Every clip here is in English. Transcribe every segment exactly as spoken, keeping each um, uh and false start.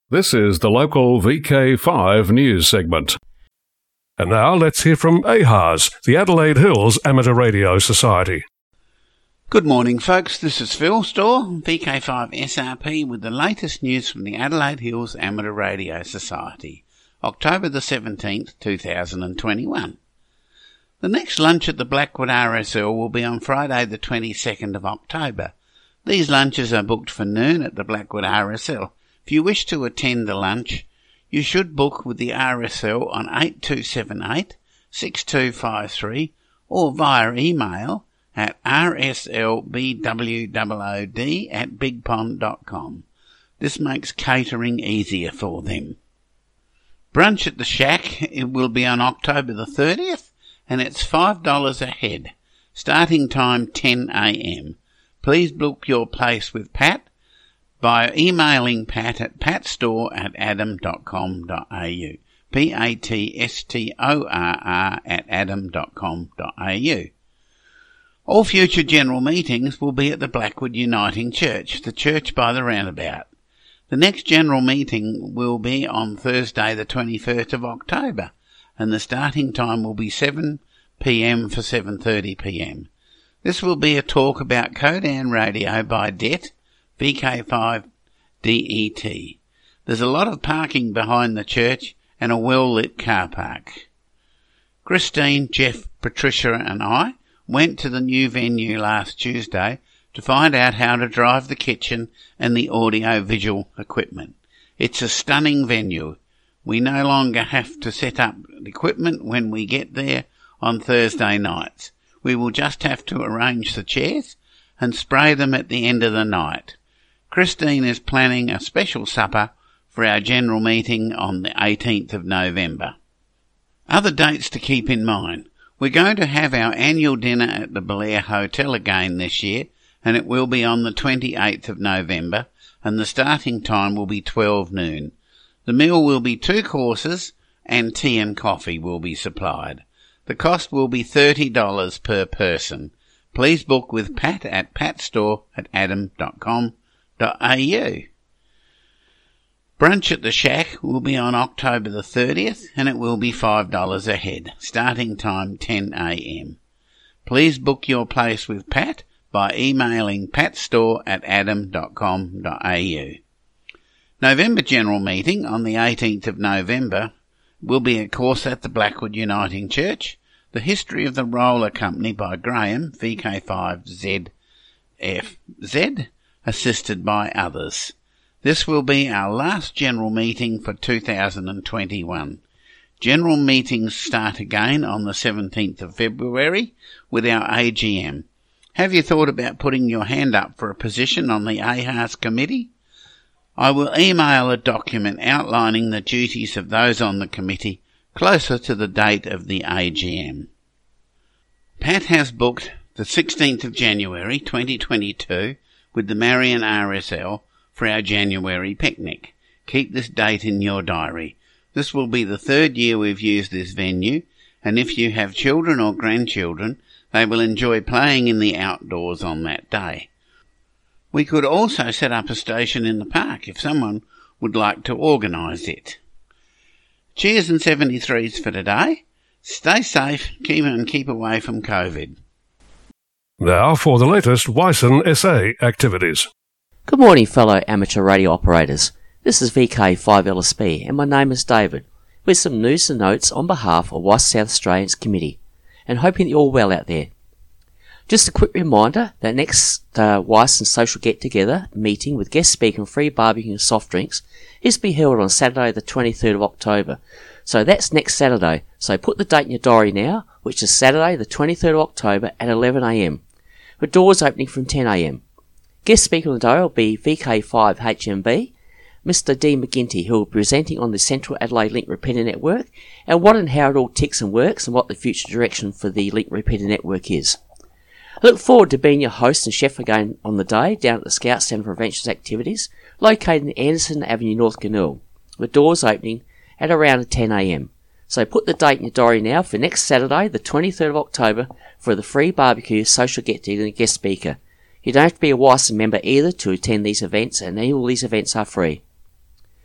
This is the local V K five news segment. And now let's hear from A H A S, the Adelaide Hills Amateur Radio Society. Good morning, folks. This is Phil Storr, V K five S R P, with the latest news from the Adelaide Hills Amateur Radio Society, October the seventeenth, two thousand twenty-one. The next lunch at the Blackwood R S L will be on Friday the twenty-second of October. These lunches are booked for noon at the Blackwood R S L. If you wish to attend the lunch, you should book with the R S L on eight two seven eight, six two five three or via email at r s l b w o o d at big pond dot com. This makes catering easier for them. Brunch at the Shack, it will be on October the thirtieth, and it's five dollars a head. Starting time ten a m. Please book your place with Pat by emailing Pat at patstorr at adam dot com dot a u. P A T S T O R R at adam dot com dot a u. All future general meetings will be at the Blackwood Uniting Church, the church by the roundabout. The next general meeting will be on Thursday the twenty-first of October, and the starting time will be seven p m for seven thirty p m. This will be a talk about Codan Radio by D E T, V K five D E T. There's a lot of parking behind the church and a well-lit car park. Christine, Jeff, Patricia and I went to the new venue last Tuesday to find out how to drive the kitchen and the audio-visual equipment. It's a stunning venue. We no longer have to set up the equipment when we get there on Thursday nights. We will just have to arrange the chairs and spray them at the end of the night. Christine is planning a special supper for our general meeting on the eighteenth of November. Other dates to keep in mind. We're going to have our annual dinner at the Belair Hotel again this year, and it will be on the twenty-eighth of November, and the starting time will be twelve noon. The meal will be two courses, and tea and coffee will be supplied. The cost will be thirty dollars per person. Please book with Pat at patstorr at adam dot com dot a u. Brunch at the Shack will be on October the thirtieth, and it will be five dollars a head. Starting time ten a m. Please book your place with Pat by emailing patstorr at adam dot com dot a u. November General Meeting on the eighteenth of November will be a course at the Blackwood Uniting Church, The History of the Roller Company by Graham, V K five Z F Z, assisted by others. This will be our last general meeting for two thousand twenty-one. General meetings start again on the seventeenth of February with our A G M. Have you thought about putting your hand up for a position on the A H A S committee? I will email a document outlining the duties of those on the committee closer to the date of the A G M. Pat has booked the sixteenth of January twenty twenty-two with the Marion R S L for our January picnic. Keep this date in your diary. This will be the third year we've used this venue, and if you have children or grandchildren, they will enjoy playing in the outdoors on that day. We could also set up a station in the park if someone would like to organise it. Cheers and seventy-threes for today. Stay safe, keep and keep away from COVID. Now for the latest Wyson S A activities. Good morning, fellow amateur radio operators. This is V K five L S B and my name is David, with some news and notes on behalf of Wyson South Australians Committee, and hoping you're all well out there. Just a quick reminder that next uh, Wyson Social Get Together meeting with guest speaker and free barbecue and soft drinks is to be held on Saturday the twenty-third of October. So that's next Saturday. So put the date in your diary now, which is Saturday the twenty-third of October at eleven a m, with doors opening from ten a m. Guest speaker on the day will be V K five H M B, Mister Dean McGinty, who will be presenting on the Central Adelaide Link Repeater Network and what and how it all ticks and works and what the future direction for the Link Repeater Network is. I look forward to being your host and chef again on the day down at the Scout Centre for Adventures Activities, located in Anderson Avenue, North Gurnool, with doors opening at around ten a m. So put the date in your diary now for next Saturday, the twenty-third of October, for the free barbecue social get-together and guest speaker. You don't have to be a Wyson member either to attend these events, and all these events are free.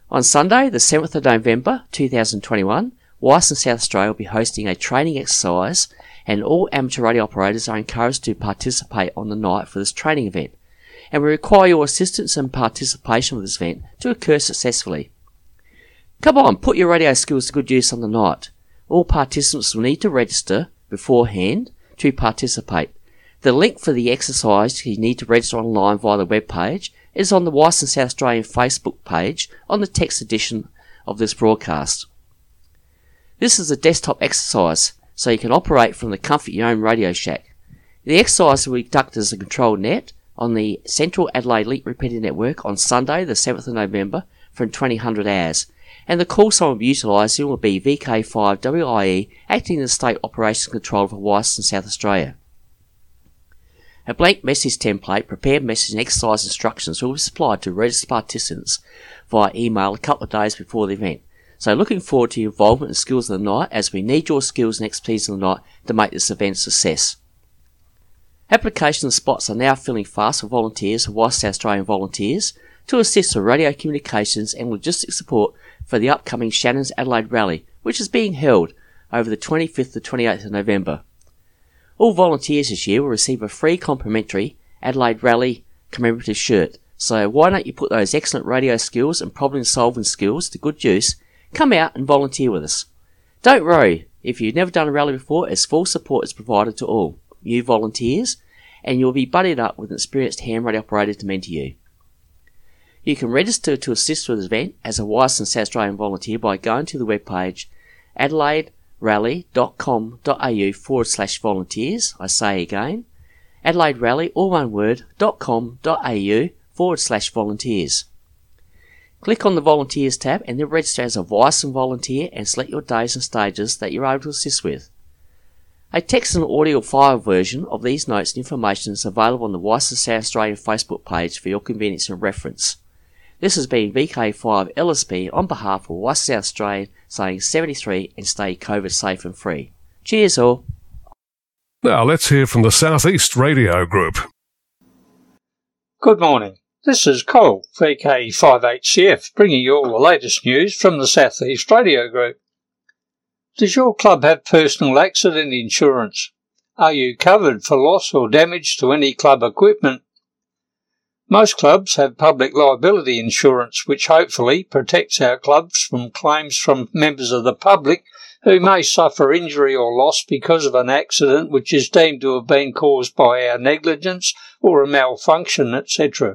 On Sunday, the seventh of November two thousand twenty-one, Weiss in South Australia will be hosting a training exercise, and all amateur radio operators are encouraged to participate on the night for this training event, and we require your assistance and participation with this event to occur successfully. Come on, put your radio skills to good use on the night. All participants will need to register beforehand to participate. The link for the exercise you need to register online via the web page is on the Weiss in South Australian Facebook page on the text edition of this broadcast. This is a desktop exercise, so you can operate from the comfort of your own Radio Shack. The exercise will be conducted as a controlled net on the Central Adelaide Link Repeater Network on Sunday the seventh of November from twenty hundred hours, and the call sign will be utilising will be V K five W I E, acting as State Operations Controller for Weiss in South Australia. A blank message template, prepared message and exercise instructions will be supplied to registered participants via email a couple of days before the event. So looking forward to your involvement and skills of the night, as we need your skills and expertise of the night to make this event a success. Application spots are now filling fast for volunteers for Weiss South Australian volunteers to assist with radio communications and logistics support for the upcoming Shannon's Adelaide Rally, which is being held over the twenty-fifth to twenty-eighth of November. All volunteers this year will receive a free complimentary Adelaide Rally commemorative shirt, so why don't you put those excellent radio skills and problem solving skills to good use? Come out and volunteer with us. Don't worry, if you've never done a rally before, as full support is provided to all new volunteers, and you'll be buddied up with an experienced ham radio operator to mentor you. You can register to assist with this event as a Weiss and South Australian volunteer by going to the webpage adelaiderally.com.au forward slash volunteers. I say again, Adelaide Rally, all one word, .com.au forward slash volunteers. Click on the Volunteers tab and then register as a Weiss volunteer and select your days and stages that you're able to assist with. A text and audio file version of these notes and information is available on the Weiss and South Australian Facebook page for your convenience and reference. This has been V K five L S P on behalf of Weiss South Australian saying seventy-three and stay COVID safe and free. Cheers all. Now let's hear from the South East Radio Group. Good morning. This is Cole, V K five H C F, bringing you all the latest news from the South East Radio Group. Does your club have personal accident insurance? Are you covered for loss or damage to any club equipment? Most clubs have public liability insurance, which hopefully protects our clubs from claims from members of the public who may suffer injury or loss because of an accident which is deemed to have been caused by our negligence or a malfunction, et cetera.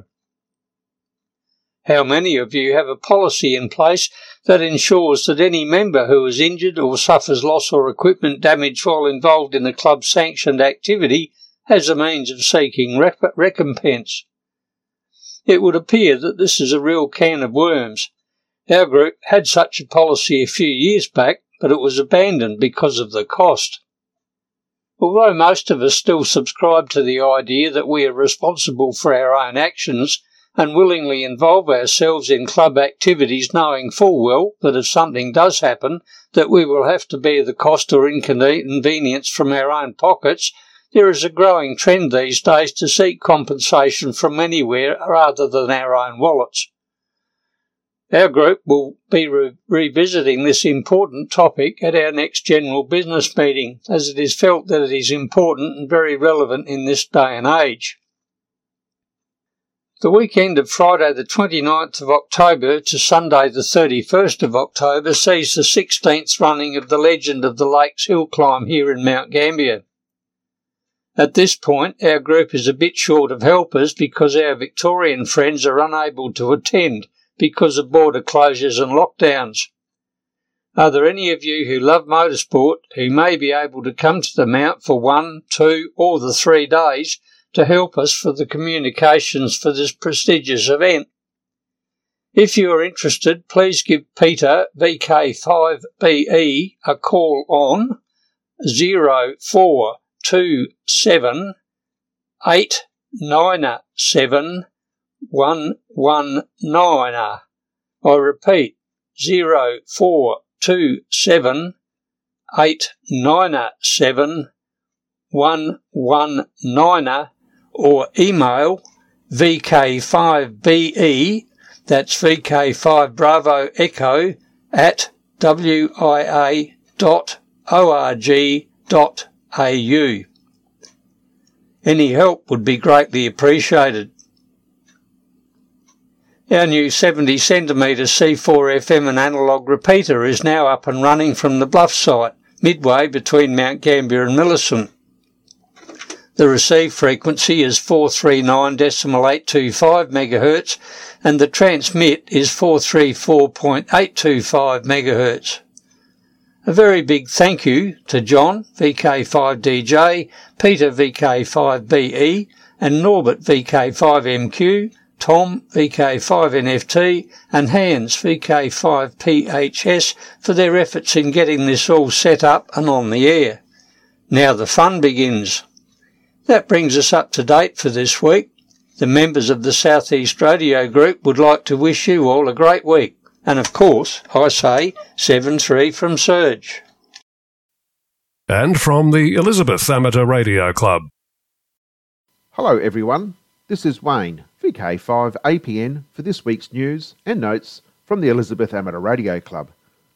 How many of you have a policy in place that ensures that any member who is injured or suffers loss or equipment damage while involved in a club-sanctioned activity has a means of seeking rep- recompense? It would appear that this is a real can of worms. Our group had such a policy a few years back, but it was abandoned because of the cost. Although most of us still subscribe to the idea that we are responsible for our own actions and willingly involve ourselves in club activities knowing full well that if something does happen that we will have to bear the cost or inconvenience from our own pockets, there is a growing trend these days to seek compensation from anywhere rather than our own wallets. Our group will be re- revisiting this important topic at our next general business meeting, as it is felt that it is important and very relevant in this day and age. The weekend of Friday the twenty-ninth of October to Sunday the thirty-first of October sees the sixteenth running of the Legend of the Lakes Hill Climb here in Mount Gambier. At this point, our group is a bit short of helpers because our Victorian friends are unable to attend because of border closures and lockdowns. Are there any of you who love motorsport who may be able to come to the Mount for one, two or the three days to help us for the communications for this prestigious event? If you are interested, please give Peter, V K five B E, a call on zero four two seven eight nine seven one one nine. I repeat, zero four two seven eight nine seven one one nine, or email V K five B E That's V K five Bravo Echo at w i a dot org dot a u. Any help would be greatly appreciated. Our new seventy centimetre C four F M and analogue repeater is now up and running from the Bluff site, midway between Mount Gambier and Millicent. The receive frequency is four thirty-nine point eight two five megahertz and the transmit is four thirty-four point eight two five megahertz. A very big thank you to John, V K five D J, Peter, V K five B E, and Norbert, V K five M Q, Tom, V K five N F T, and Hans, V K five P H S, for their efforts in getting this all set up and on the air. Now the fun begins. That brings us up to date for this week. The members of the South East Radio Group would like to wish you all a great week. And of course, I say seven three from Surge. And from the Elizabeth Amateur Radio Club. Hello everyone, this is Wayne, V K five A P N, for this week's news and notes from the Elizabeth Amateur Radio Club.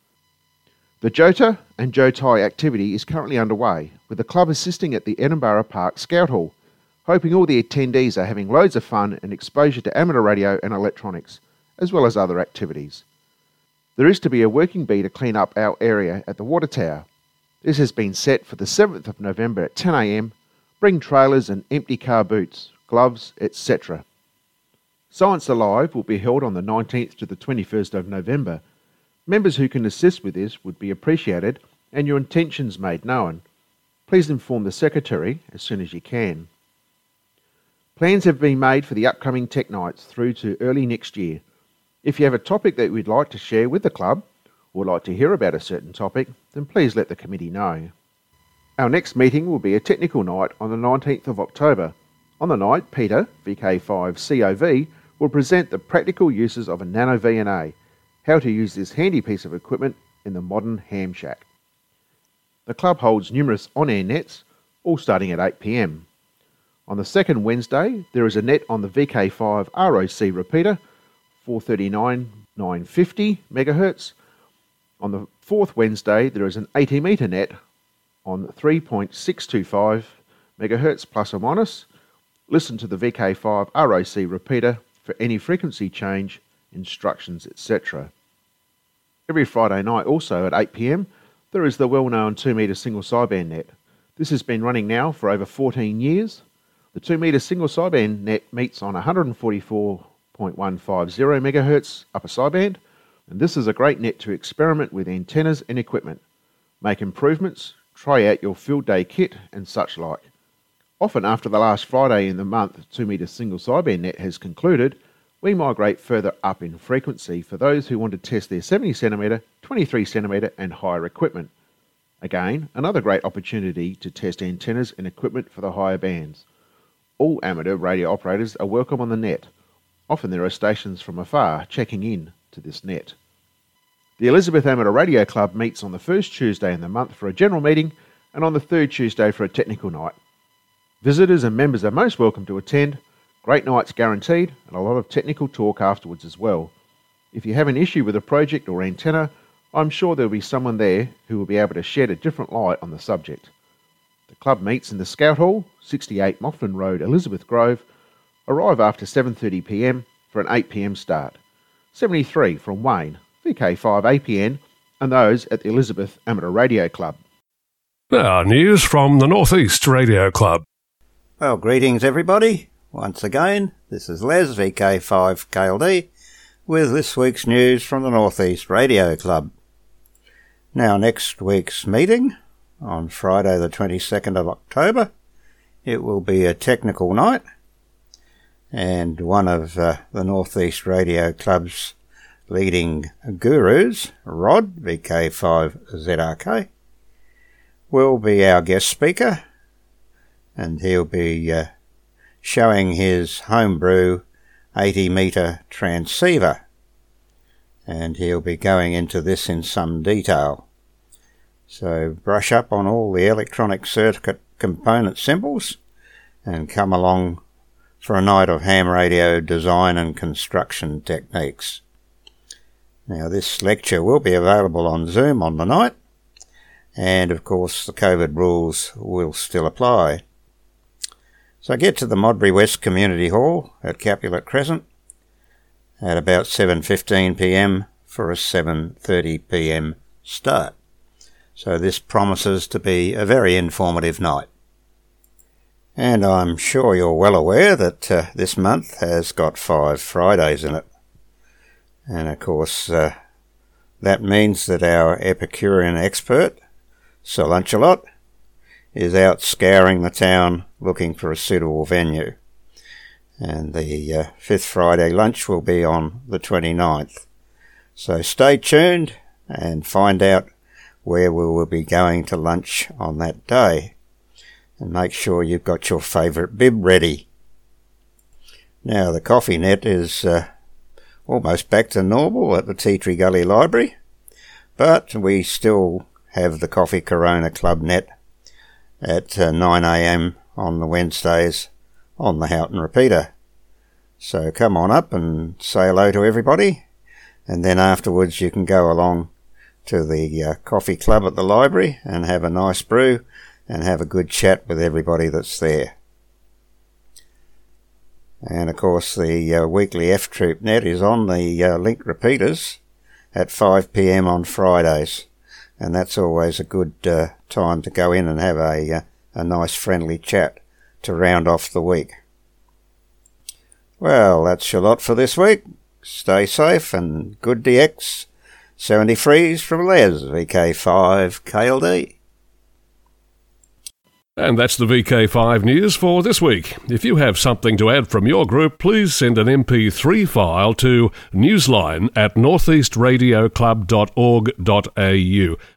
The Jota and Jotai activity is currently underway, with the club assisting at the Edinburgh Park Scout Hall, hoping all the attendees are having loads of fun and exposure to amateur radio and electronics, as well as other activities. There is to be a working bee to clean up our area at the water tower. This has been set for the seventh of November at ten a m. Bring trailers and empty car boots, gloves, et cetera. Science Alive will be held on the nineteenth to the twenty-first of November. Members who can assist with this would be appreciated and your intentions made known. Please inform the Secretary as soon as you can. Plans have been made for the upcoming Tech Nights through to early next year. If you have a topic that we'd like to share with the club, or like to hear about a certain topic, then please let the committee know. Our next meeting will be a technical night on the nineteenth of October. On the night, Peter, V K five C O V, will present the practical uses of a Nano V N A, how to use this handy piece of equipment in the modern ham shack. The club holds numerous on-air nets, all starting at eight p m. On the second Wednesday, there is a net on the V K five R O C repeater, four thirty-nine point nine five zero megahertz. On the fourth Wednesday, there is an eighty metre net on three point six two five megahertz plus or minus. Listen to the V K five R O C repeater for any frequency change, instructions, et cetera. Every Friday night, also at eight p m, there is the well-known two metre single sideband net. This has been running now for over fourteen years. The two metre single sideband net meets on one forty-four point one five zero megahertz upper sideband, and this is a great net to experiment with antennas and equipment, make improvements, try out your field day kit and such like. Often after the last Friday in the month two metre single sideband net has concluded, we migrate further up in frequency for those who want to test their seventy centimetre, twenty-three centimetre and higher equipment. Again, another great opportunity to test antennas and equipment for the higher bands. All amateur radio operators are welcome on the net. Often there are stations from afar checking in to this net. The Elizabeth Amateur Radio Club meets on the first Tuesday in the month for a general meeting and on the third Tuesday for a technical night. Visitors and members are most welcome to attend. Great nights guaranteed and a lot of technical talk afterwards as well. If you have an issue with a project or antenna, I'm sure there will be someone there who will be able to shed a different light on the subject. The club meets in the Scout Hall, sixty-eight Mofflin Road, Elizabeth Grove. Arrive after seven thirty p m for an eight p m start. seventy-three from Wayne, V K five A P N, and those at the Elizabeth Amateur Radio Club. Now, news from the North East Radio Club. Well, greetings everybody. Once again, this is Les, V K five K L D, with this week's news from the North East Radio Club. Now, next week's meeting, on Friday the twenty-second of October, it will be a technical night, and one of uh, the North East Radio Club's leading gurus, Rod, V K five Z R K, will be our guest speaker, and he'll be uh, showing his homebrew eighty metre transceiver, and he'll be going into this in some detail. So brush up on all the electronic circuit component symbols and come along for a night of ham radio design and construction techniques. Now, this lecture will be available on Zoom on the night, and of course the COVID rules will still apply. So get to the Modbury West Community Hall at Capulet Crescent at about seven fifteen p m for a seven thirty p m start. So this promises to be a very informative night. And I'm sure you're well aware that uh, this month has got five Fridays in it. And of course, uh, that means that our Epicurean expert, Sir Lunchalot, is out scouring the town looking for a suitable venue. And the uh, fifth Friday lunch will be on the twenty-ninth. So stay tuned and find out where we will be going to lunch on that day. And make sure you've got your favourite bib ready. Now, the coffee net is uh, almost back to normal at the Tea Tree Gully Library, but we still have the Coffee Corona Club net at uh, nine a m on the Wednesdays on the Houghton repeater. So come on up and say hello to everybody, and then afterwards you can go along to the uh, coffee club at the library and have a nice brew and have a good chat with everybody that's there. And of course the uh, weekly F Troop net is on the uh, link repeaters at five p m on Fridays, and that's always a good uh, time to go in and have a, uh, a nice friendly chat to round off the week. Well, that's your lot for this week. Stay safe and good D X. seventy threes from Les, V K five K L D. And that's the V K five news for this week. If you have something to add from your group, please send an M P three file to newsline at northeast radio club dot org dot a u.